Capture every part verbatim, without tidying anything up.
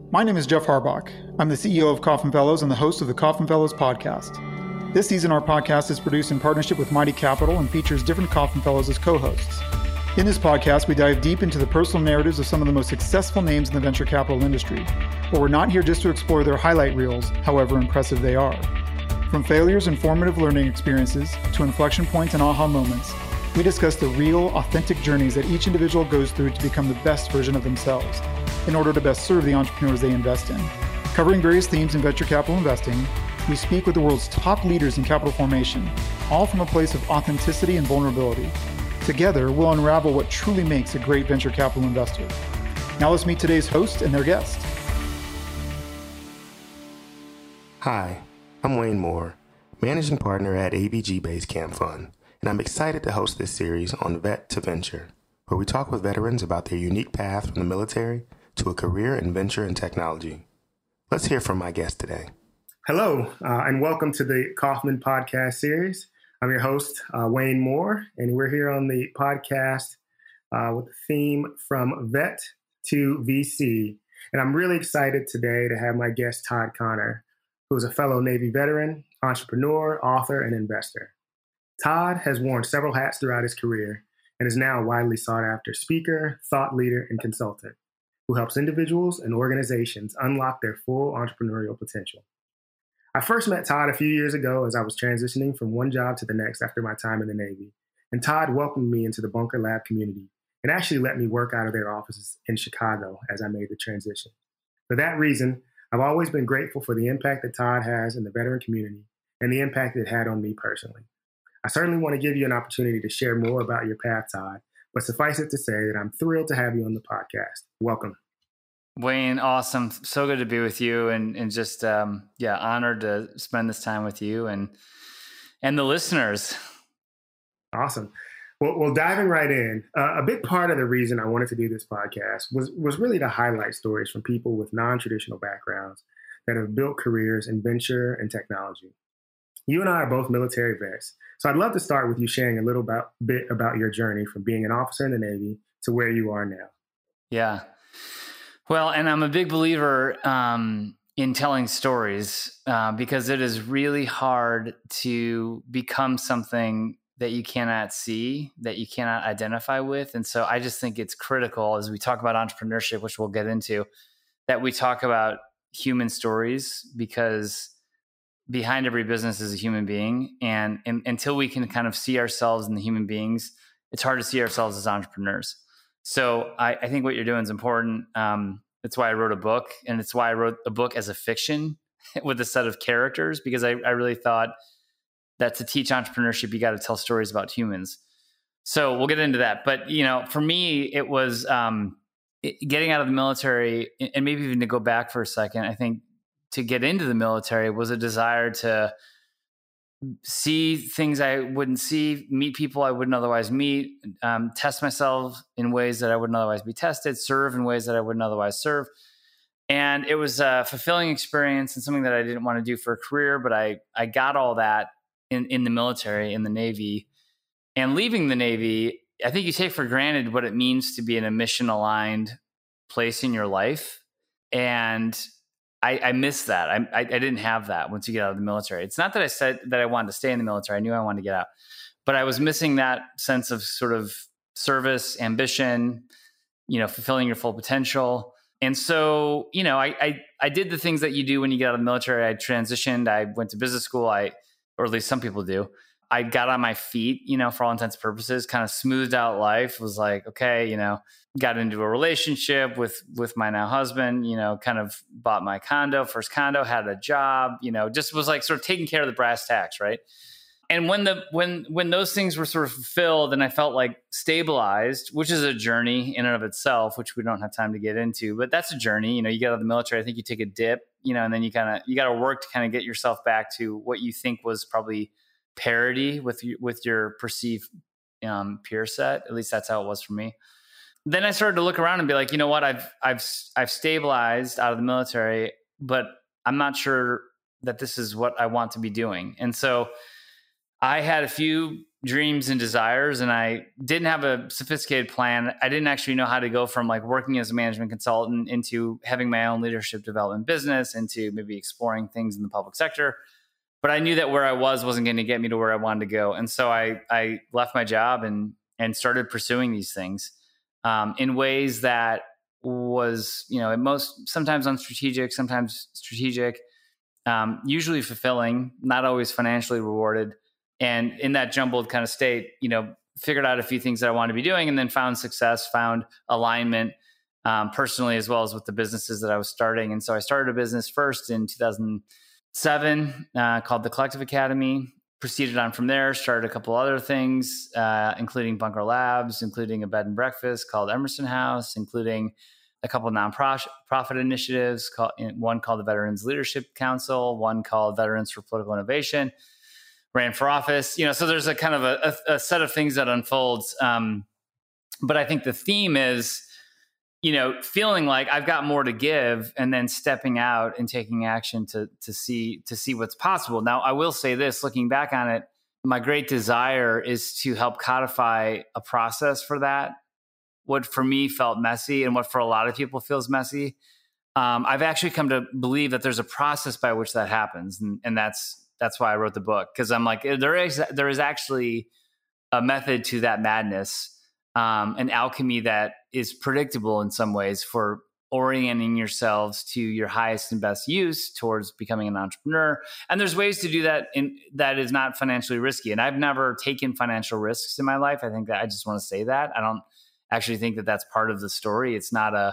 My name is Jeff Harbach. I'm the C E O of Kauffman Fellows and the host of the Kauffman Fellows podcast. This season, our podcast is produced in partnership with Mighty Capital and features different Kauffman Fellows as co-hosts. In this podcast, we dive deep into the personal narratives of some of the most successful names in the venture capital industry. But we're not here just to explore their highlight reels, however impressive they are. From failures and formative learning experiences to inflection points and aha moments, we discuss the real, authentic journeys that each individual goes through to become the best version of themselves in order to best serve the entrepreneurs they invest in. Covering various themes in venture capital investing, we speak with the world's top leaders in capital formation, all from a place of authenticity and vulnerability. Together, we'll unravel what truly makes a great venture capital investor. Now let's meet today's host and their guest. Hi, I'm Wayne Moore, Managing Partner at A V G Basecamp Fund, and I'm excited to host this series on Vet to Venture, where we talk with veterans about their unique path from the military to a career in venture and technology. Let's hear from my guest today. Hello, uh, and welcome to the Kauffman Podcast Series. I'm your host, uh, Wayne Moore, and we're here on the podcast uh, with the theme From Vet to V C. And I'm really excited today to have my guest, Todd Connor, who is a fellow Navy veteran, entrepreneur, author, and investor. Todd has worn several hats throughout his career and is now a widely sought after speaker, thought leader, and consultant who helps individuals and organizations unlock their full entrepreneurial potential. I first met Todd a few years ago as I was transitioning from one job to the next after my time in the Navy, and Todd welcomed me into the Bunker Lab community and actually let me work out of their offices in Chicago as I made the transition. For that reason, I've always been grateful for the impact that Todd has in the veteran community and the impact it had on me personally. I certainly want to give you an opportunity to share more about your path, Todd, but suffice it to say that I'm thrilled to have you on the podcast. Welcome. Wayne, awesome. So good to be with you and, and just, um, yeah, honored to spend this time with you and, and the listeners. Awesome. Well, well diving right in, uh, a big part of the reason I wanted to do this podcast was, was really to highlight stories from people with non-traditional backgrounds that have built careers in venture and technology. You and I are both military vets, so I'd love to start with you sharing a little about, bit about your journey from being an officer in the Navy to where you are now. Yeah. Well, and I'm a big believer um, in telling stories uh, because it is really hard to become something that you cannot see, that you cannot identify with. And so I just think it's critical as we talk about entrepreneurship, which we'll get into, that we talk about human stories because behind every business is a human being. And, and until we can kind of see ourselves in the human beings, it's hard to see ourselves as entrepreneurs. So I, I think what you're doing is important. Um, that's why I wrote a book. And it's why I wrote a book as a fiction with a set of characters, because I, I really thought that to teach entrepreneurship, you got to tell stories about humans. So we'll get into that. But, you know, for me, it was um, it, getting out of the military, and maybe even to go back for a second, I think to get into the military was a desire to see things I wouldn't see, meet people I wouldn't otherwise meet, um, test myself in ways that I wouldn't otherwise be tested, serve in ways that I wouldn't otherwise serve. And it was a fulfilling experience and something that I didn't want to do for a career, but I, I got all that in, in the military, in the Navy. And leaving the Navy, I think you take for granted what it means to be in a mission-aligned place in your life. And I, I missed that. I, I I didn't have that once you get out of the military. It's not that I said that I wanted to stay in the military. I knew I wanted to get out, but I was missing that sense of sort of service, ambition, you know, fulfilling your full potential. And so, you know, I, I, I did the things that you do when you get out of the military. I transitioned. I went to business school. I, or at least some people do. I got on my feet, you know, for all intents and purposes, kind of smoothed out life, was like, okay, you know, got into a relationship with, with my now husband, you know, kind of bought my condo, first condo, had a job, you know, just was like sort of taking care of the brass tacks. Right. And when the, when, when those things were sort of fulfilled and I felt like stabilized, which is a journey in and of itself, which we don't have time to get into, but that's a journey. You know, you get out of the military, I think you take a dip, you know, and then you kind of, you got to work to kind of get yourself back to what you think was probably parity with with your perceived um, peer set. At least that's how it was for me. Then I started to look around and be like, you know what, I've I've I've stabilized out of the military, but I'm not sure that this is what I want to be doing. And so I had a few dreams and desires, and I didn't have a sophisticated plan. I didn't actually know how to go from like working as a management consultant into having my own leadership development business, into maybe exploring things in the public sector. But I knew that where I was wasn't going to get me to where I wanted to go. And so I, I left my job and, and started pursuing these things um, in ways that was, you know, at most, sometimes unstrategic, sometimes strategic, um, usually fulfilling, not always financially rewarded. And in that jumbled kind of state, you know, figured out a few things that I wanted to be doing, and then found success, found alignment um, personally, as well as with the businesses that I was starting. And so I started a business first in two thousand seven uh, called the Collective Academy, proceeded on from there, started a couple other things, uh, including Bunker Labs, including a bed and breakfast called Emerson House, including a couple of nonprofit initiatives, called, one called the Veterans Leadership Council, one called Veterans for Political Innovation, ran for office. You know, so there's a kind of a, a, a set of things that unfolds. Um, but I think the theme is, you know, feeling like I've got more to give, and then stepping out and taking action to to see to see what's possible. Now, I will say this, looking back on it, my great desire is to help codify a process for that. What for me felt messy, and what for a lot of people feels messy. Um, I've actually come to believe that there's a process by which that happens, and, and that's that's why I wrote the book, because I'm like, there is there is actually a method to that madness. Um, an alchemy that is predictable in some ways for orienting yourselves to your highest and best use towards becoming an entrepreneur. And there's ways to do that in, that is not financially risky. And I've never taken financial risks in my life. I think that I just want to say that. I don't actually think that that's part of the story. It's not a,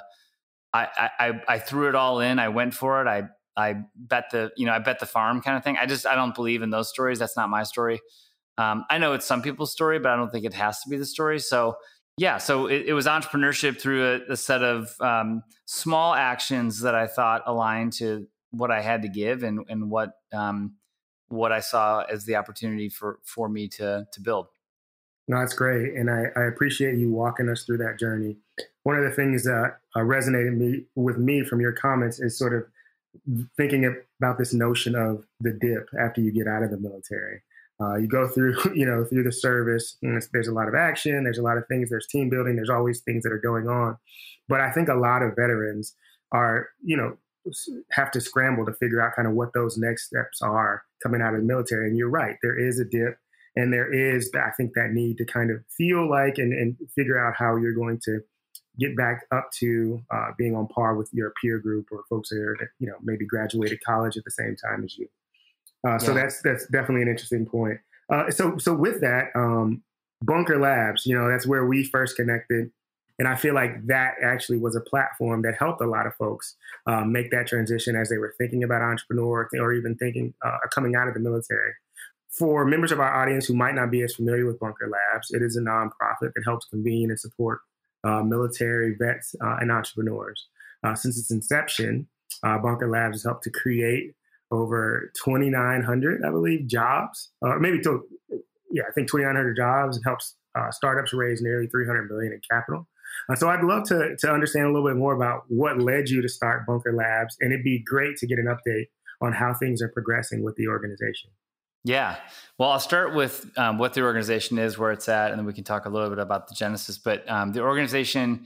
I, I, I threw it all in. I went for it. I, I bet the, you know, I bet the farm kind of thing. I just, I don't believe in those stories. That's not my story. Um, I know it's some people's story, but I don't think it has to be the story. So yeah, so it, it was entrepreneurship through a, a set of um, small actions that I thought aligned to what I had to give, and and what um, what I saw as the opportunity for for me to to build. No, that's great, and I, I appreciate you walking us through that journey. One of the things that uh, resonated me with me from your comments is sort of thinking about this notion of the dip after you get out of the military. Uh, you go through, you know, through the service, and there's a lot of action, there's a lot of things, there's team building, there's always things that are going on. But I think a lot of veterans are, you know, have to scramble to figure out kind of what those next steps are coming out of the military. And you're right, there is a dip, and there is, I think, that need to kind of feel like and, and figure out how you're going to get back up to uh, being on par with your peer group or folks that are, you know, maybe graduated college at the same time as you. Uh, so yeah. that's that's definitely an interesting point. Uh, so so with that, um, Bunker Labs, you know, that's where we first connected, and I feel like that actually was a platform that helped a lot of folks um, make that transition as they were thinking about entrepreneur or even thinking uh, coming out of the military. For members of our audience who might not be as familiar with Bunker Labs, it is a nonprofit that helps convene and support uh, military vets uh, and entrepreneurs. Uh, since its inception, uh, Bunker Labs has helped to create over twenty-nine hundred, I believe, jobs, or uh, maybe to, yeah, I think twenty-nine hundred jobs, and helps uh, startups raise nearly three hundred million dollars in capital. Uh, so I'd love to to understand a little bit more about what led you to start Bunker Labs, and it'd be great to get an update on how things are progressing with the organization. Yeah, well, I'll start with um, what the organization is, where it's at, and then we can talk a little bit about the genesis. But um, the organization,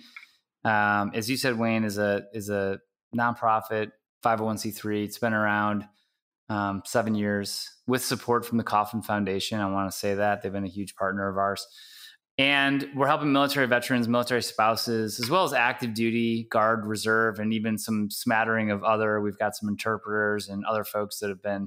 um, as you said, Wayne, is a is a nonprofit, five oh one c three. It's been around um, seven years with support from the Kauffman Foundation. I want to say that they've been a huge partner of ours. And we're helping military veterans, military spouses, as well as active duty, Guard, Reserve, and even some smattering of other. We've got some interpreters and other folks that have been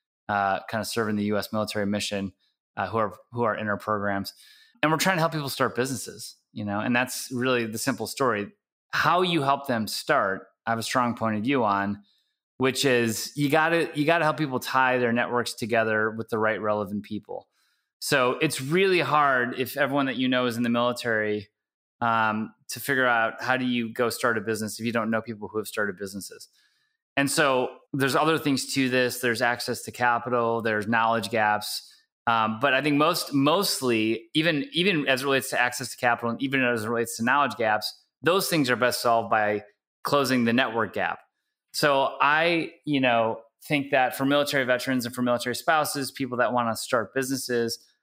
uh, kind of serving the U S military mission uh, who are who are in our programs. And we're trying to help people start businesses, you know, and that's really the simple story. How you help them start, I have a strong point of view on, which is you got to you got to help people tie their networks together with the right relevant people. So it's really hard if everyone that you know is in the military um, to figure out how do you go start a business if you don't know people who have started businesses. And so there's other things to this. There's access to capital. There's knowledge gaps. Um, but I think most mostly, even even as it relates to access to capital, and even as it relates to knowledge gaps, those things are best solved by closing the network gap. So I, you know, think that for military veterans and for military spouses, people that want to start businesses,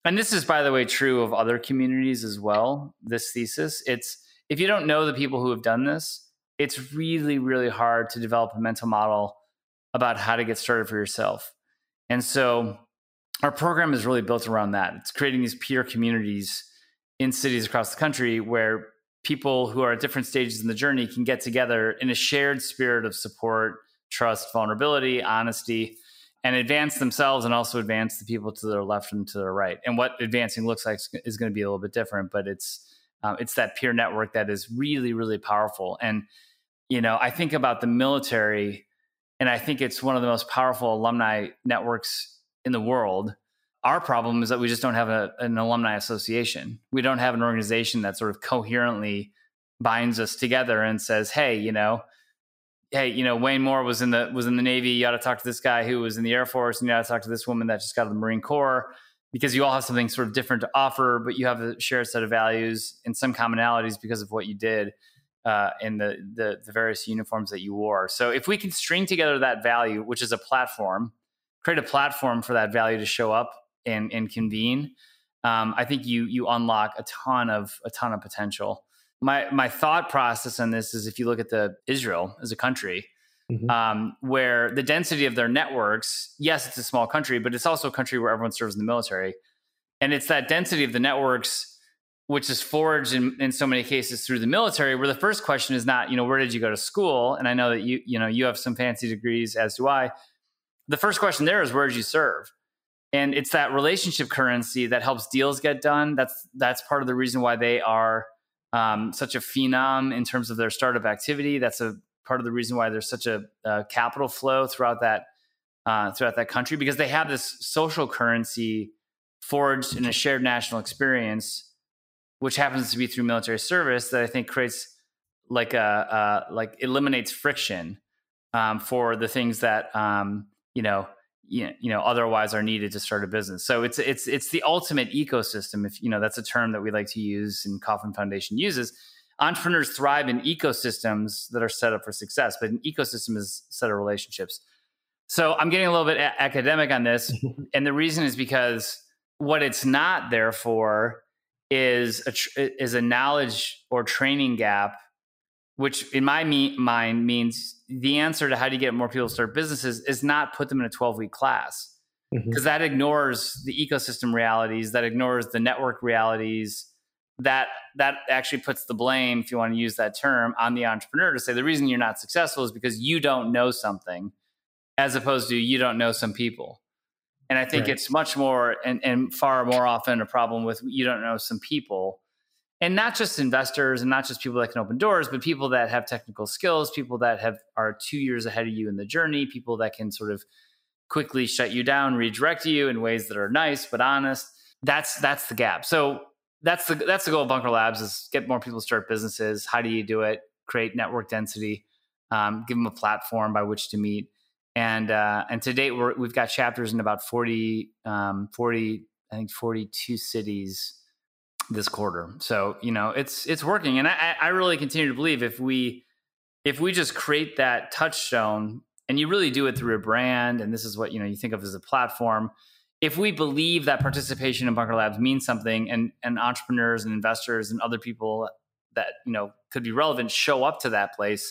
And this is, by the way, true of other communities as well, this thesis. It's, if you don't know the people who have done this, it's really, really hard to develop a mental model about how to get started for yourself. And so our program is really built around that. It's creating these peer communities in cities across the country where people who are at different stages in the journey can get together in a shared spirit of support, trust, vulnerability, honesty, and advance themselves and also advance the people to their left and to their right. And what advancing looks like is going to be a little bit different, but it's um, it's that peer network that is really, really powerful. And, you know, I think about the military, and I think it's one of the most powerful alumni networks in the world. Our problem is that we just don't have a, an alumni association. We don't have an organization that sort of coherently binds us together and says, hey, you know, hey, you know, Wayne Moore was in the was in the Navy. You ought to talk to this guy who was in the Air Force, and you ought to talk to this woman that just got out of the Marine Corps, because you all have something sort of different to offer, but you have a shared set of values and some commonalities because of what you did uh, in the, the the various uniforms that you wore. So if we can string together that value, which is a platform, create a platform for that value to show up and, and convene, um, I think you you unlock a ton of a ton of potential. My my thought process on this is, if you look at the Israel as a country, mm-hmm. um, where the density of their networks, yes, it's a small country, but it's also a country where everyone serves in the military. And it's that density of the networks, which is forged in, in so many cases through the military, where the first question is not, you know, where did you go to school? And I know that you, you know, you have some fancy degrees, as do I. The first question there is, where did you serve? And it's that relationship currency that helps deals get done. That's that's part of the reason why they are Um, such a phenom in terms of their startup activity. That's a part of the reason why there's such a, a capital flow throughout that uh, throughout that country, because they have this social currency forged in a shared national experience, which happens to be through military service, that I think creates like a, a like eliminates friction um, for the things that um, you know. You know, otherwise are needed to start a business. So it's it's it's the ultimate ecosystem. If you know, that's a term that we like to use and Kauffman Foundation uses. Entrepreneurs thrive in ecosystems that are set up for success, but an ecosystem is a set of relationships. So I'm getting a little bit a- academic on this, and the reason is because what it's not there for is a tr- is a knowledge or training gap, which in my me- mind means the answer to how do you get more people to start businesses is not put them in a twelve-week class, because mm-hmm. that ignores the ecosystem realities, that ignores the network realities, that that actually puts the blame, if you want to use that term, on the entrepreneur to say the reason you're not successful is because you don't know something, as opposed to you don't know some people. And I think right. it's much more and, and far more often a problem with you don't know some people. And not just investors and not just people that can open doors, but people that have technical skills, people that have are two years ahead of you in the journey, people that can sort of quickly shut you down, redirect you in ways that are nice but honest. That's that's the gap. So that's the that's the goal of Bunker Labs, is get more people to start businesses. How do you do it? Create network density, um, give them a platform by which to meet. And uh, and to date, we're, we've got chapters in about forty, um, forty, I think forty-two cities this quarter. So, you know, it's, it's working. And I, I really continue to believe if we, if we just create that touchstone, and you really do it through a brand, and this is what, you know, you think of as a platform. If we believe that participation in Bunker Labs means something, and, and entrepreneurs and investors and other people that, you know, could be relevant show up to that place,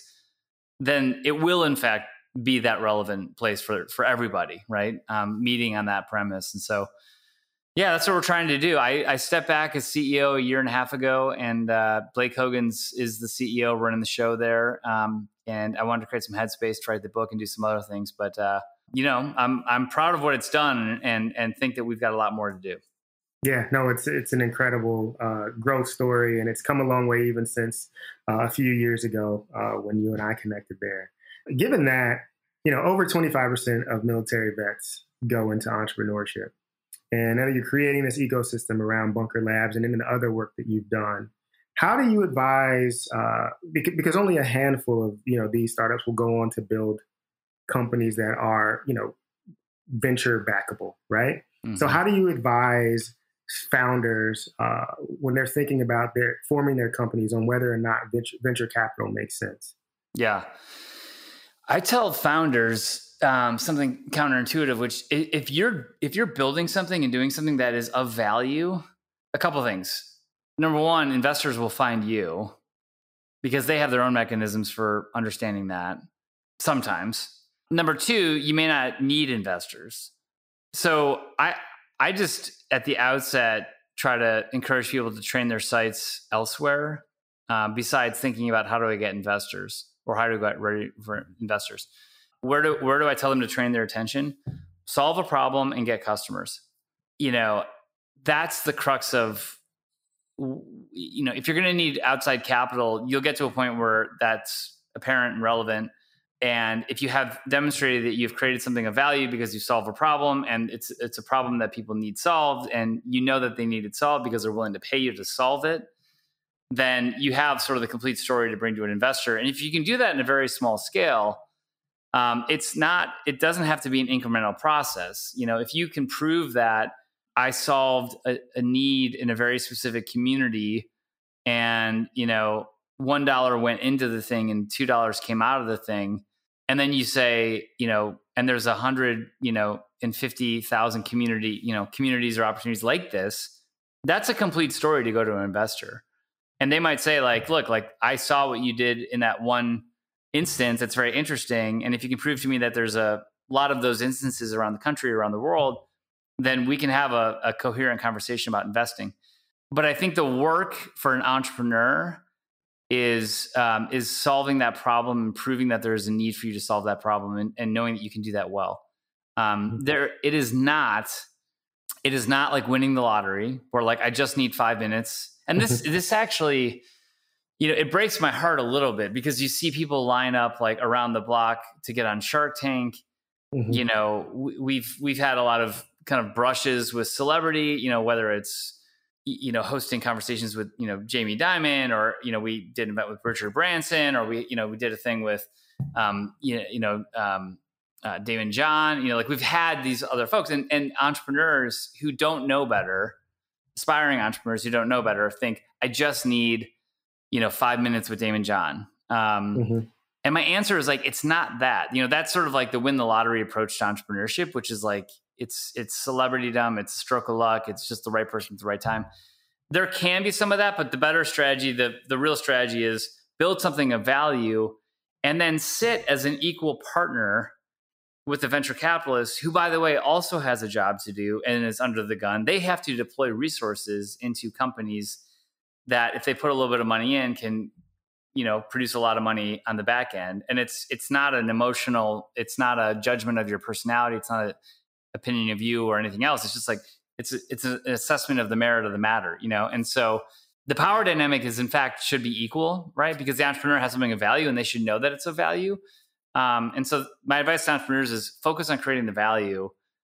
then it will in fact be that relevant place for, for everybody, right? Um, meeting on that premise. And so, yeah, that's what we're trying to do. I, I stepped back as C E O a year and a half ago, and uh, Blake Hogan's is the C E O running the show there. Um, and I wanted to create some headspace to write the book and do some other things. But uh, you know, I'm I'm proud of what it's done, and and think that we've got a lot more to do. Yeah, no, it's it's an incredible uh, growth story, and it's come a long way even since uh, a few years ago uh, when you and I connected there. Given that, you know, over twenty-five percent of military vets go into entrepreneurship. And now you're creating this ecosystem around Bunker Labs and then the other work that you've done. How do you advise, uh, because only a handful of, you know, these startups will go on to build companies that are, you know, venture backable, right? Mm-hmm. So how do you advise founders uh, when they're thinking about their forming their companies on whether or not venture, venture capital makes sense? Yeah. I tell founders, um, something counterintuitive, which if you're if you're building something and doing something that is of value, a couple of things. Number one, investors will find you because they have their own mechanisms for understanding that sometimes. Number two, you may not need investors. So I I just at the outset try to encourage people to train their sights elsewhere, uh, besides thinking about how do I get investors or how do I get ready for investors. Where do where do I tell them to train their attention? Solve a problem and get customers. You know, that's the crux of, you know, if you're going to need outside capital, you'll get to a point where that's apparent and relevant. And if you have demonstrated that you've created something of value because you solve a problem and it's it's a problem that people need solved and you know that they need it solved because they're willing to pay you to solve it, then you have sort of the complete story to bring to an investor. And if you can do that in a very small scale, um, it's not, it doesn't have to be an incremental process. You know, if you can prove that I solved a, a need in a very specific community and, you know, one dollar went into the thing and two dollars came out of the thing. And then you say, you know, and there's a hundred, you know, and fifty thousand community, you know, communities or opportunities like this. That's a complete story to go to an investor. And they might say like, look, like I saw what you did in that one instance. That's very interesting. And if you can prove to me that there's a lot of those instances around the country, around the world, then we can have a, a coherent conversation about investing. But I think the work for an entrepreneur is um, is solving that problem and proving that there is a need for you to solve that problem and, and knowing that you can do that well. Um, there, it is not, it is not like winning the lottery where like, I just need five minutes. And this, this actually, you know, it breaks my heart a little bit because you see people line up like around the block to get on Shark Tank. Mm-hmm. You know, we, we've, we've had a lot of kind of brushes with celebrity, you know, whether it's, you know, hosting conversations with, you know, Jamie Dimon, or, you know, we did an event with Richard Branson, or we, you know, we did a thing with, um, you know, you know, um, uh, Damon John, you know, like we've had these other folks and, and entrepreneurs who don't know better, aspiring entrepreneurs who don't know better, think I just need, you know, five minutes with Damon John. Um, mm-hmm. And my answer is like, it's not that, you know, that's sort of like the win the lottery approach to entrepreneurship, which is like, it's, it's celebritydom, it's a stroke of luck. It's just the right person at the right time. There can be some of that, but the better strategy, the, the real strategy is build something of value and then sit as an equal partner with the venture capitalist who, by the way, also has a job to do and is under the gun. They have to deploy resources into companies that if they put a little bit of money in can, you know, produce a lot of money on the back end. And it's, it's not an emotional, it's not a judgment of your personality. It's not an opinion of you or anything else. It's just like, it's, a, it's an assessment of the merit of the matter, you know? And so the power dynamic is in fact should be equal, right? Because the entrepreneur has something of value and they should know that it's of value. Um, and so my advice to entrepreneurs is focus on creating the value.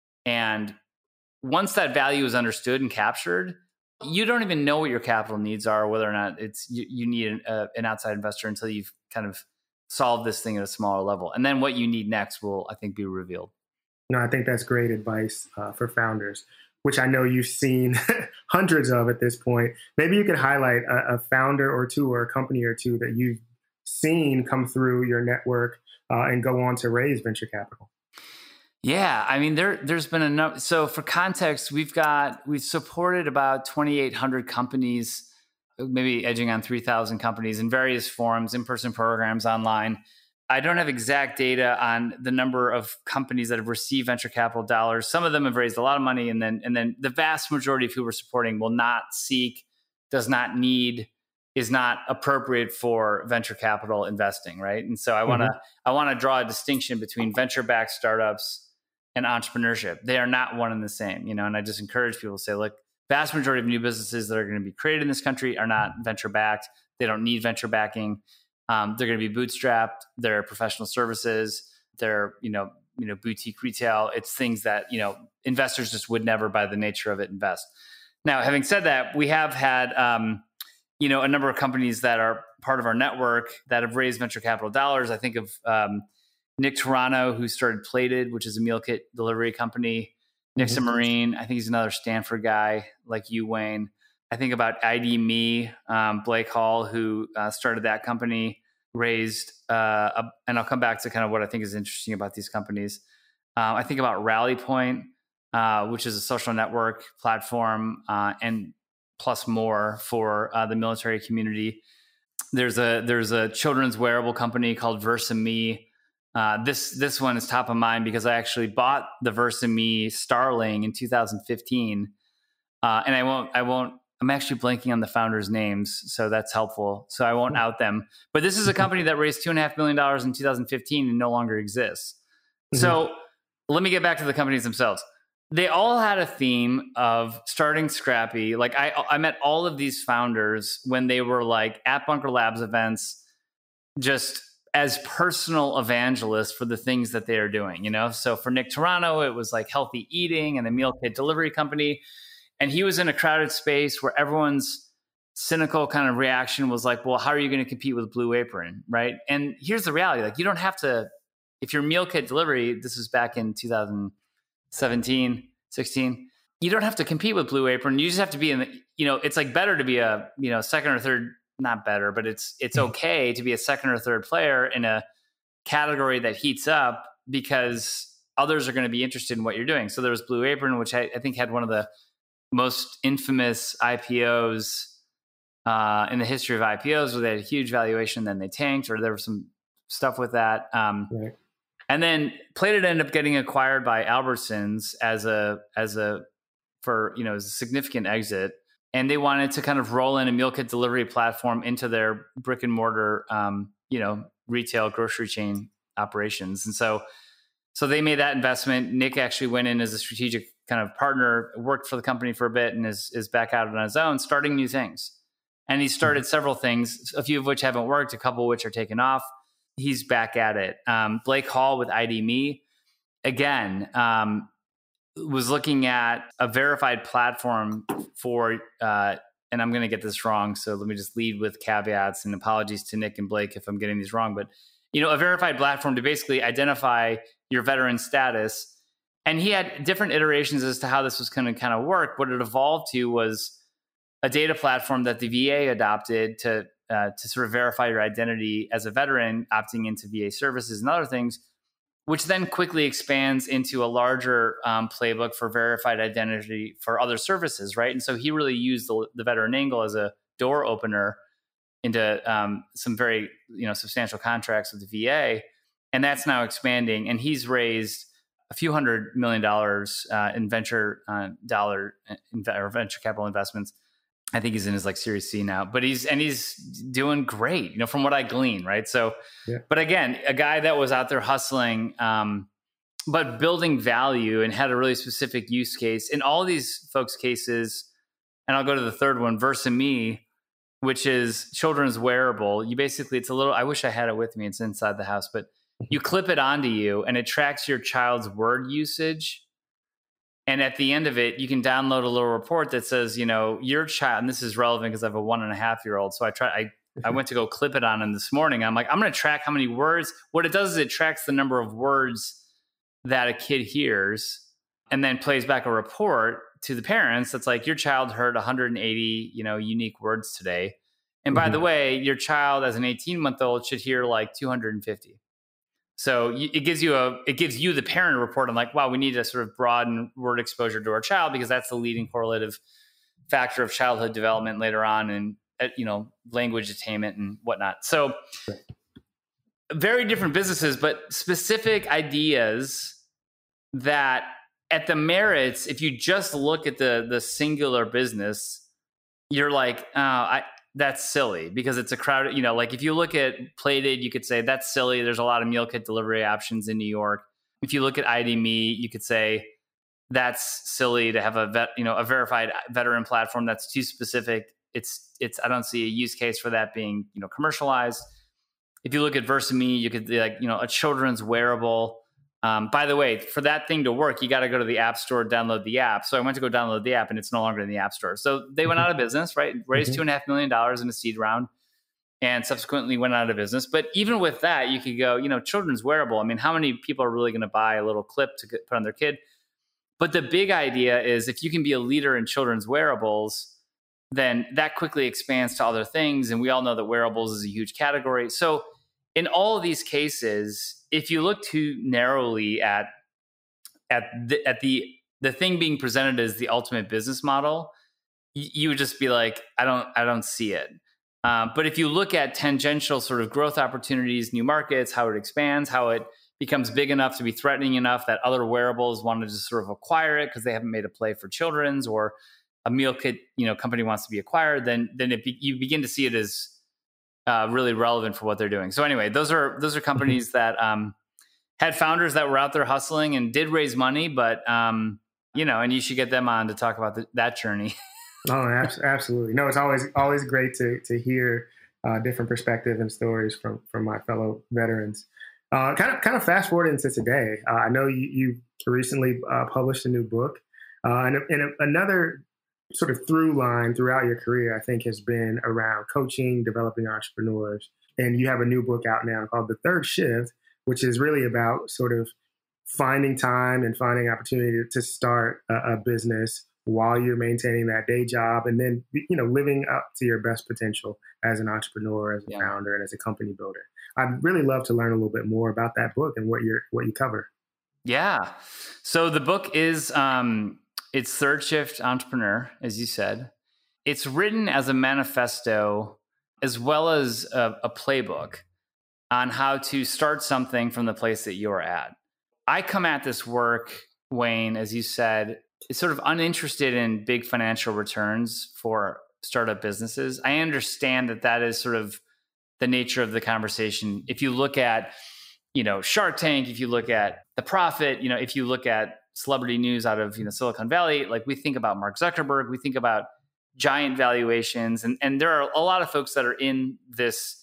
And once that value is understood and captured, you don't even know what your capital needs are, whether or not it's you, you need an, uh, an outside investor until you've kind of solved this thing at a smaller level. And then what you need next will, I think, be revealed. No, I think that's great advice uh, for founders, which I know you've seen hundreds of at this point. Maybe you could highlight a, a founder or two or a company or two that you've seen come through your network uh, and go on to raise venture capital. Yeah, I mean, there, there's been enough. So for context, we've got, we've supported about twenty-eight hundred companies, maybe edging on three thousand companies in various forms, in-person programs, online. I don't have exact data on the number of companies that have received venture capital dollars. Some of them have raised a lot of money, and then and then the vast majority of who we're supporting will not seek, does not need, is not appropriate for venture capital investing, right? And so I want to mm-hmm. I want to draw a distinction between venture-backed startups and entrepreneurship. They are not one and the same, you know. And I just encourage people to say, look, vast majority of new businesses that are going to be created in this country are not venture-backed. They don't need venture backing. Um, they're going to be bootstrapped. They're professional services. They're, you know, you know, boutique retail. It's things that, you know, investors just would never, by the nature of it, invest. Now, having said that, we have had, um, you know, a number of companies that are part of our network that have raised venture capital dollars. I think of um, Nick Toronto, who started Plated, which is a meal kit delivery company. Nixon mm-hmm. Marine, I think he's another Stanford guy like you, Wayne. I think about I D Me, um, Blake Hall, who uh, started that company. raised, uh, a, and I'll come back to kind of what I think is interesting about these companies. Uh, I think about Rally Point, uh, which is a social network platform, uh, and plus more for uh, the military community. There's a there's a children's wearable company called VersaMe. Uh, this this one is top of mind because I actually bought the VersaMe Starling in two thousand fifteen, uh, and I won't I won't. I'm actually blanking on the founders' names, so that's helpful. So I won't out them. But this is a company that raised two and a half million dollars in two thousand fifteen and no longer exists. Mm-hmm. So let me get back to the companies themselves. They all had a theme of starting scrappy. Like I, I met all of these founders when they were like at Bunker Labs events, just as personal evangelists for the things that they are doing, you know? So for Nick Toronto, it was like healthy eating and a meal kit delivery company. And he was in a crowded space where everyone's cynical kind of reaction was like, well, how are you going to compete with Blue Apron, right? And here's the reality. Like, you don't have to, if you're meal kit delivery, this was back in two thousand seventeen, sixteen, you don't have to compete with Blue Apron. You just have to be in the, you know, it's like better to be a, you know, second or third, not better, but it's, it's okay to be a second or third player in a category that heats up because others are going to be interested in what you're doing. So there was Blue Apron, which I, I think had one of the most infamous I P Os uh, in the history of I P Os, where they had a huge valuation, then they tanked, or there was some stuff with that. Um, right. And then Plated ended up getting acquired by Albertsons as a as a for you know as a significant exit, and they wanted to kind of roll in a meal kit delivery platform into their brick and mortar um, you know retail grocery chain operations, and so so they made that investment. Nick actually went in as a strategic kind of partner, worked for the company for a bit, and is is back out on his own, starting new things. And he started mm-hmm. several things, a few of which haven't worked, a couple of which are taken off. He's back at it. Um, Blake Hall with I D Me, again, um, was looking at a verified platform for, uh, and I'm going to get this wrong, so let me just lead with caveats and apologies to Nick and Blake if I'm getting these wrong. But, you know, a verified platform to basically identify your veteran status. And he had different iterations as to how this was going to kind of work. What it evolved to was a data platform that the V A adopted to Uh, to sort of verify your identity as a veteran, opting into V A services and other things, which then quickly expands into a larger um, playbook for verified identity for other services, right? And so he really used the, the veteran angle as a door opener into um, some very you know substantial contracts with the V A, and that's now expanding. And he's raised a few hundred million dollars uh, in venture uh, dollar or venture capital investments. I think he's in his like Series C now, but he's, and he's doing great, you know, from what I glean. Right. So, yeah. But again, a guy that was out there hustling, um, but building value and had a really specific use case in all these folks' cases. And I'll go to the third one, VersaMe, which is children's wearable. You basically, it's a little, I wish I had it with me. It's inside the house, but you clip it onto you and it tracks your child's word usage. And at the end of it, you can download a little report that says, you know, your child, and this is relevant because I have a one and a half year old. So I try, I, I went to go clip it on him this morning. I'm like, I'm going to track how many words. What it does is it tracks the number of words that a kid hears and then plays back a report to the parents. That's like, your child heard one hundred eighty, you know, unique words today. And by mm-hmm. the way, your child as an eighteen month old should hear like two hundred fifty. So it gives you a, it gives you the parent a report on like, wow, we need to sort of broaden word exposure to our child because that's the leading correlative factor of childhood development later on and, you know, language attainment and whatnot. So very different businesses, but specific ideas that at the merits, if you just look at the, the singular business, you're like, oh, I, that's silly because it's a crowded, you know, like if you look at Plated, you could say that's silly. There's a lot of meal kit delivery options in New York. If you look at I D Me, you could say that's silly to have a vet, you know, a verified veteran platform that's too specific. It's, it's, I don't see a use case for that being, you know, commercialized. If you look at VersaMe, you could be like, you know, a children's wearable. Um, by the way, for that thing to work, you got to go to the App Store, download the app. So I went to go download the app and it's no longer in the App Store. So they went out of business, right? Raised mm-hmm. two and a half million dollars in a seed round and subsequently went out of business. But even with that, you could go, you know, children's wearable. I mean, how many people are really going to buy a little clip to put on their kid? But the big idea is if you can be a leader in children's wearables, then that quickly expands to other things. And we all know that wearables is a huge category. So in all of these cases, if you look too narrowly at at the, at the the thing being presented as the ultimate business model, you, you would just be like, I don't I don't see it. Um, but if you look at tangential sort of growth opportunities, new markets, how it expands, how it becomes big enough to be threatening enough that other wearables want to just sort of acquire it because they haven't made a play for children's, or a meal kit, you know, company wants to be acquired, then then it be, you begin to see it as uh, really relevant for what they're doing. So anyway, those are those are companies that um, had founders that were out there hustling and did raise money, but um, you know, and you should get them on to talk about the, that journey. Oh, absolutely. No, it's always always great to to hear uh, different perspectives and stories from from my fellow veterans. Uh, kind of kind of fast forward into today. Uh, I know you, you recently uh, published a new book, uh, and, and another sort of through line throughout your career, I think, has been around coaching, developing entrepreneurs. And you have a new book out now called The Third Shift, which is really about sort of finding time and finding opportunity to start a, a business while you're maintaining that day job, and then, you know, living up to your best potential as an entrepreneur, as a yeah. founder, and as a company builder. I'd really love to learn a little bit more about that book and what you're what you cover. Yeah. So the book is um, it's Third Shift Entrepreneur, as you said. It's written as a manifesto as well as a, a playbook on how to start something from the place that you're at. I come at this work, Wayne, as you said, sort of uninterested in big financial returns for startup businesses. I understand that that is sort of the nature of the conversation. If you look at, you know, Shark Tank, if you look at The Profit, you know, if you look at celebrity news out of, you know, Silicon Valley, like we think about Mark Zuckerberg, we think about giant valuations. And, and there are a lot of folks that are in this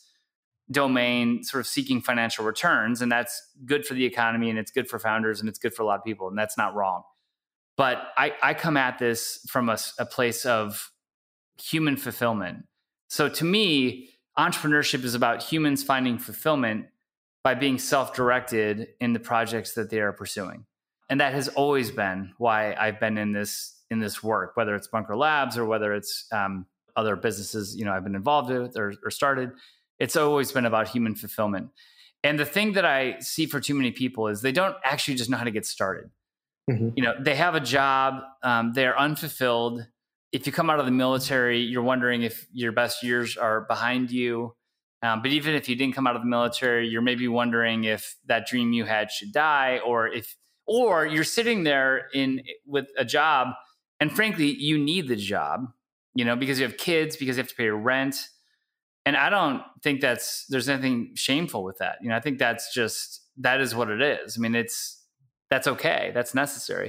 domain sort of seeking financial returns. And that's good for the economy, and it's good for founders, and it's good for a lot of people. And that's not wrong. But I, I come at this from a, a place of human fulfillment. So to me, entrepreneurship is about humans finding fulfillment by being self-directed in the projects that they are pursuing. And that has always been why I've been in this in this work, whether it's Bunker Labs or whether it's um, other businesses, you know, I've been involved with or, or started. It's always been about human fulfillment. And the thing that I see for too many people is they don't actually just know how to get started. Mm-hmm. You know, they have a job, um, they're unfulfilled. If you come out of the military, you're wondering if your best years are behind you. Um, but even if you didn't come out of the military, you're maybe wondering if that dream you had should die, or if, or you're sitting there in with a job, and frankly, you need the job, you know, because you have kids, because you have to pay your rent. And I don't think that's there's anything shameful with that. You know, I think that's just that is what it is. I mean, it's that's okay, that's necessary.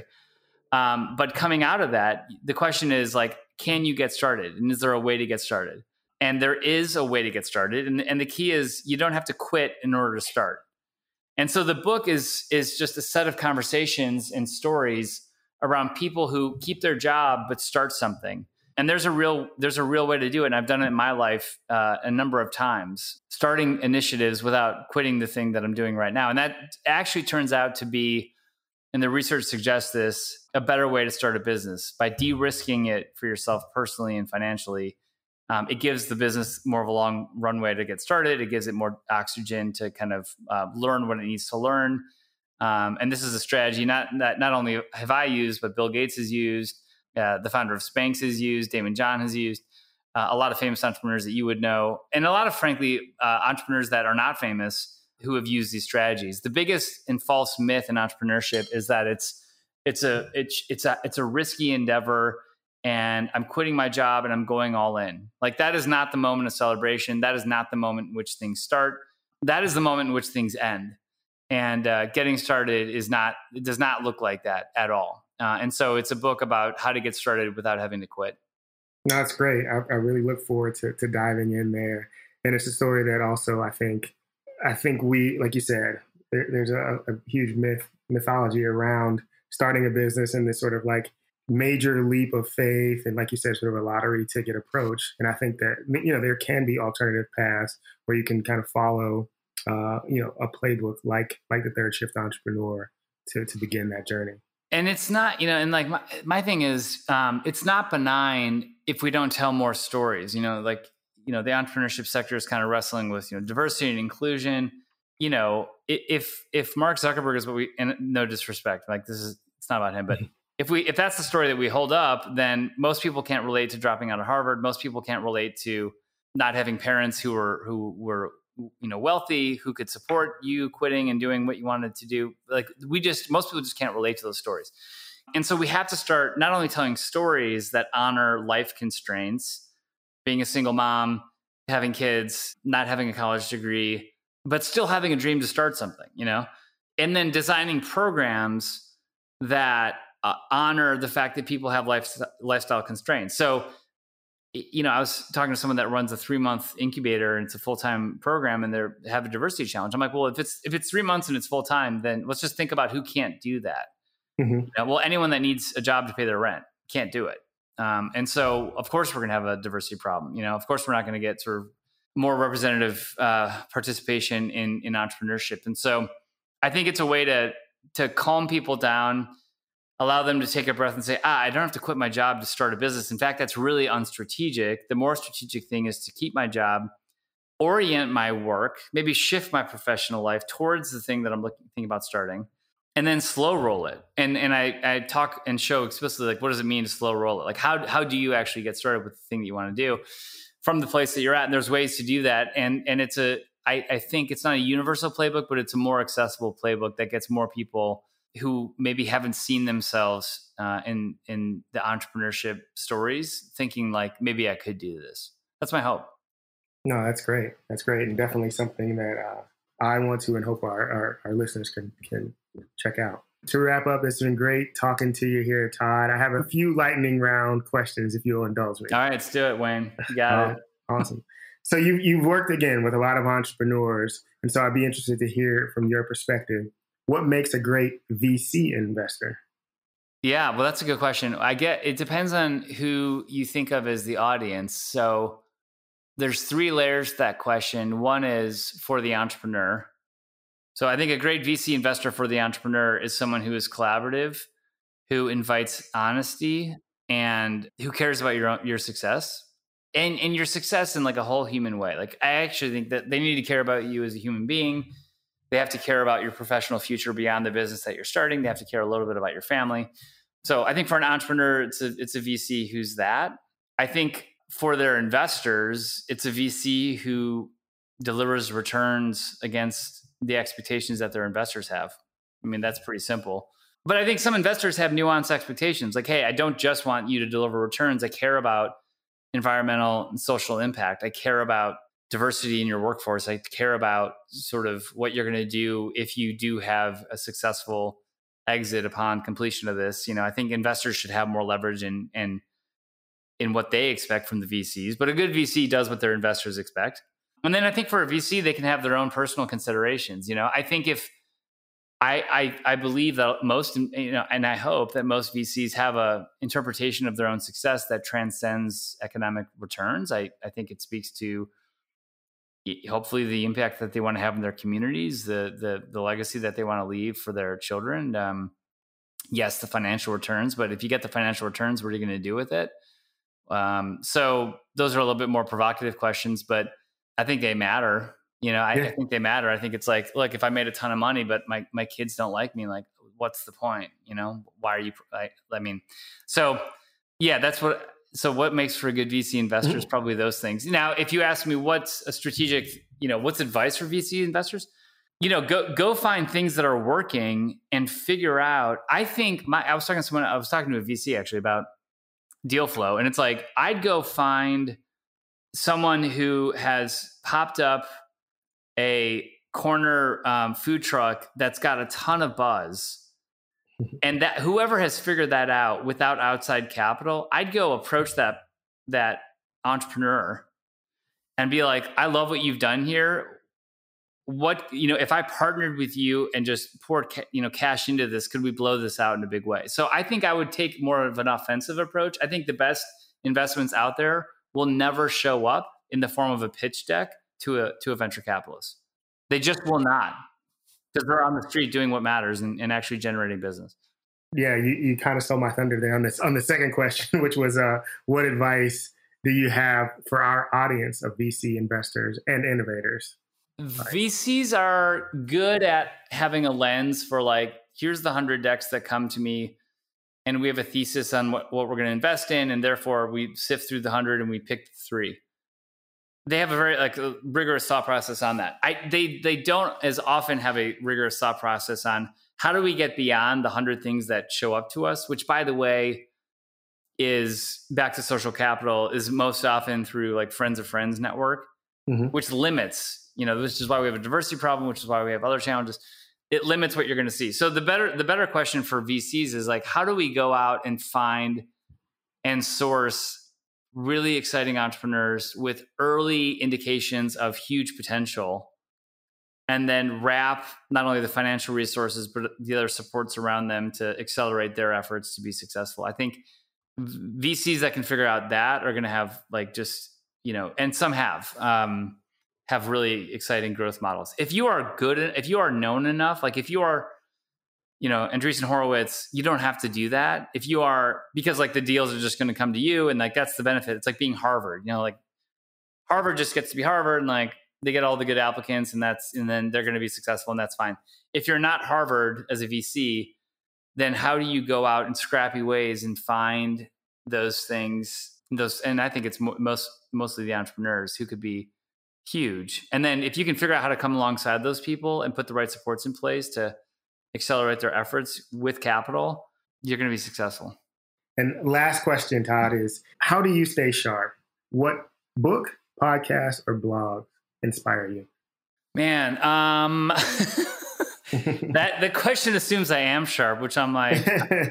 Um, but coming out of that, the question is like, can you get started? And is there a way to get started? And there is a way to get started. And, and the key is you don't have to quit in order to start. And so the book is, is just a set of conversations and stories around people who keep their job but start something. And there's a real there's a real way to do it. And I've done it in my life uh, a number of times, starting initiatives without quitting the thing that I'm doing right now. And that actually turns out to be, and the research suggests this, a better way to start a business. By de-risking it for yourself personally and financially, um, it gives the business more of a long runway to get started. It gives it more oxygen to kind of uh, learn what it needs to learn. Um, and this is a strategy not that not only have I used, but Bill Gates has used, uh, the founder of Spanx has used, Damon John has used, uh, a lot of famous entrepreneurs that you would know, and a lot of, frankly, uh, entrepreneurs that are not famous who have used these strategies. The biggest and false myth in entrepreneurship is that it's it's a it's it's a it's a risky endeavor, and I'm quitting my job and I'm going all in. Like, that is not the moment of celebration. That is not the moment in which things start. That is the moment in which things end. And uh, getting started is not, it does not look like that at all. Uh, and so it's a book about how to get started without having to quit. No, that's great. I, I really look forward to, to diving in there. And it's a story that also, I think, I think we, like you said, there, there's a, a huge myth, mythology around starting a business and this sort of like major leap of faith. And like you said, sort of a lottery ticket approach. And I think that, you know, there can be alternative paths where you can kind of follow Uh, you know, a playbook like like the Third Shift Entrepreneur to to begin that journey. And it's not, you know, and like my, my thing is, um, it's not benign if we don't tell more stories. You know, like you know, the entrepreneurship sector is kind of wrestling with, you know, diversity and inclusion. You know, if if Mark Zuckerberg is what we, and no disrespect, like this is, it's not about him, but if we if that's the story that we hold up, then most people can't relate to dropping out of Harvard. Most people can't relate to not having parents who were who were you know wealthy, who could support you quitting and doing what you wanted to do. Like we just most people just can't relate to those stories. And so we have to start not only telling stories that honor life constraints, being a single mom, having kids, not having a college degree, but still having a dream to start something, you know, and then designing programs that uh, honor the fact that people have life, lifestyle constraints. So, you know, I was talking to someone that runs a three month incubator and it's a full-time program and they have a diversity challenge. I'm like, well, if it's, if it's three months and it's full time, then let's just think about who can't do that. Mm-hmm. You know, well, anyone that needs a job to pay their rent can't do it. Um, and so of course we're going to have a diversity problem. You know, of course we're not going to get sort of more representative uh, participation in, in entrepreneurship. And so I think it's a way to, to calm people down, allow them to take a breath and say, ah, I don't have to quit my job to start a business. In fact, that's really unstrategic. The more strategic thing is to keep my job, orient my work, maybe shift my professional life towards the thing that I'm looking thinking about starting, and then slow roll it. And and I, I talk and show explicitly, like, what does it mean to slow roll it? Like, how how do you actually get started with the thing that you want to do from the place that you're at? And there's ways to do that. And and it's a, I, I think it's not a universal playbook, but it's a more accessible playbook that gets more people who maybe haven't seen themselves uh, in in the entrepreneurship stories thinking like, maybe I could do this. That's my hope. No, that's great. That's great. And definitely something that uh, I want to and hope our, our, our listeners can can check out. To wrap up, it's been great talking to you here, Todd. I have a few lightning round questions if you'll indulge me. All right, let's do it, Wayne. You got uh, it. Awesome. So you, you've worked, again, with a lot of entrepreneurs. And so I'd be interested to hear from your perspective, what makes a great V C investor? Yeah, well, that's a good question. I get it depends on who you think of as the audience. So there's three layers to that question. One is for the entrepreneur. So I think a great V C investor for the entrepreneur is someone who is collaborative, who invites honesty, and who cares about your own, your success and, and your success in like a whole human way. Like I actually think that they need to care about you as a human being. They have to care about your professional future beyond the business that you're starting. They have to care a little bit about your family. So I think for an entrepreneur, it's a, it's a V C who's that. I think for their investors, it's a V C who delivers returns against the expectations that their investors have. I mean, that's pretty simple. But I think some investors have nuanced expectations. Like, hey, I don't just want you to deliver returns. I care about environmental and social impact. I care about diversity in your workforce. I care about sort of what you're going to do if you do have a successful exit upon completion of this. You know, I think investors should have more leverage in, in, in what they expect from the V Cs. But a good V C does what their investors expect. And then I think for a V C, they can have their own personal considerations. You know, I think if I, I, I believe that most, you know, and I hope that most V Cs have a interpretation of their own success that transcends economic returns. I, I think it speaks to hopefully the impact that they want to have in their communities, the the the legacy that they want to leave for their children. Um, yes, the financial returns, but if you get the financial returns, what are you going to do with it? Um, so those are a little bit more provocative questions, but I think they matter. You know, I, yeah. I think they matter. I think it's like, look, if I made a ton of money, but my, my kids don't like me, like, what's the point? You know, why are you, I, I mean, so yeah, that's what, so what makes for a good V C investor mm-hmm. is probably those things. Now, if you ask me what's a strategic, you know, what's advice for V C investors, you know, go, go find things that are working and figure out, I think my, I was talking to someone, I was talking to a V C actually about deal flow. And it's like, I'd go find someone who has popped up a corner um, food truck that's got a ton of buzz, and that whoever has figured that out without outside capital, I'd go approach that that entrepreneur and be like, I love what you've done here. What, you know, if I partnered with you and just poured, ca- you know, cash into this, could we blow this out in a big way? So I think I would take more of an offensive approach. I think the best investments out there will never show up in the form of a pitch deck to a to a venture capitalist. They just will not, because they're on the street doing what matters and, and actually generating business. Yeah, you, you kind of stole my thunder there on this on the second question, which was uh, what advice do you have for our audience of V C investors and innovators? V Cs are good at having a lens for like, here's the hundred decks that come to me, and we have a thesis on what, what we're going to invest in, and therefore we sift through the hundred and we pick three. They have a very like a rigorous thought process on that. I they they don't as often have a rigorous thought process on how do we get beyond the hundred things that show up to us, which, by the way, is back to social capital, is most often through like friends of friends network, mm-hmm. which limits. You know, this is why we have a diversity problem, which is why we have other challenges. It limits what you're going to see. So the better the better question for V Cs is like, how do we go out and find and source really exciting entrepreneurs with early indications of huge potential, and then wrap not only the financial resources, but the other supports around them to accelerate their efforts to be successful. I think V Cs that can figure out that are going to have like just, you know, and some have, um, have really exciting growth models. If you are good, if you are known enough, like if you are, you know, Andreessen Horowitz, you don't have to do that. If you are, because like the deals are just going to come to you, and like that's the benefit. It's like being Harvard, you know, like Harvard just gets to be Harvard, and like they get all the good applicants, and that's, and then they're going to be successful, and that's fine. If you're not Harvard as a V C, then how do you go out in scrappy ways and find those things? Those, and I think it's mo- most mostly the entrepreneurs who could be huge. And then if you can figure out how to come alongside those people and put the right supports in place to accelerate their efforts with capital, you're going to be successful. And last question, Todd, is how do you stay sharp? What book, podcast, or blog inspire you? Man, um, that the question assumes I am sharp, which I'm like,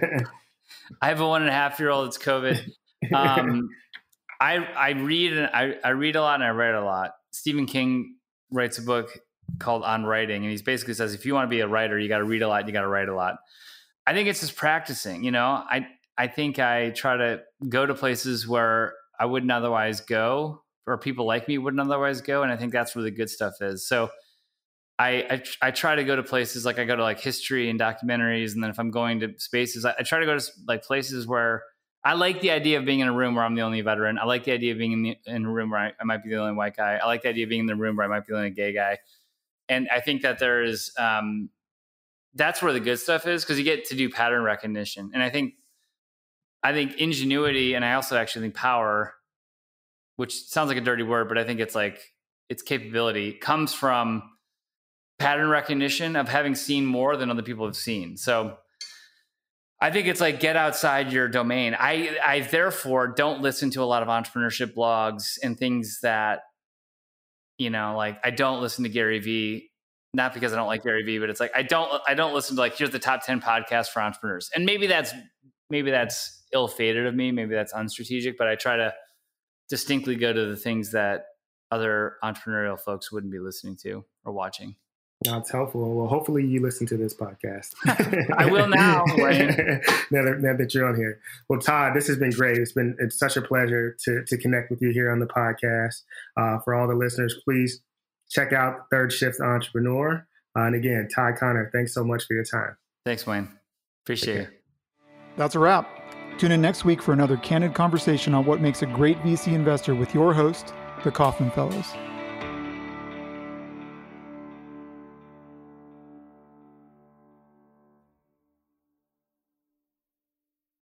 I have a one and a half year old. It's COVID. Um, I I read and I, I read a lot and I write a lot. Stephen King writes a book called On Writing, and he basically says, if you want to be a writer, you got to read a lot, you got to write a lot. I think it's just practicing, you know, I, I think I try to go to places where I wouldn't otherwise go, or people like me wouldn't otherwise go. And I think that's where the good stuff is. So I, I, I try to go to places like I go to like history and documentaries. And then if I'm going to spaces, I, I try to go to like places where I like the idea of being in a room where I'm the only veteran. I like the idea of being in, the, in a room where I, I might be the only white guy. I like the idea of being in the room where I might be the only gay guy. And I think that there is, um, that's where the good stuff is, because you get to do pattern recognition. And I think, I think ingenuity, and I also actually think power, which sounds like a dirty word, but I think it's like, its capability comes from pattern recognition of having seen more than other people have seen. So I think it's like, get outside your domain. I, I therefore don't listen to a lot of entrepreneurship blogs and things that, you know, like I don't listen to Gary Vee, not because I don't like Gary Vee, but it's like, I don't, I don't listen to like, here's the top ten podcasts for entrepreneurs. And maybe that's, maybe that's ill-fated of me. Maybe that's unstrategic, but I try to distinctly go to the things that other entrepreneurial folks wouldn't be listening to or watching. That's helpful. Well, hopefully you listen to this podcast. I will now, Wayne. now, that, now that you're on here. Well, Todd, this has been great. It's been it's such a pleasure to to connect with you here on the podcast. Uh, for all the listeners, please check out Third Shift Entrepreneur. Uh, and again, Todd Conner, thanks so much for your time. Thanks, Wayne. Appreciate it. That's a wrap. Tune in next week for another candid conversation on what makes a great V C investor with your host, the Kauffman Fellows.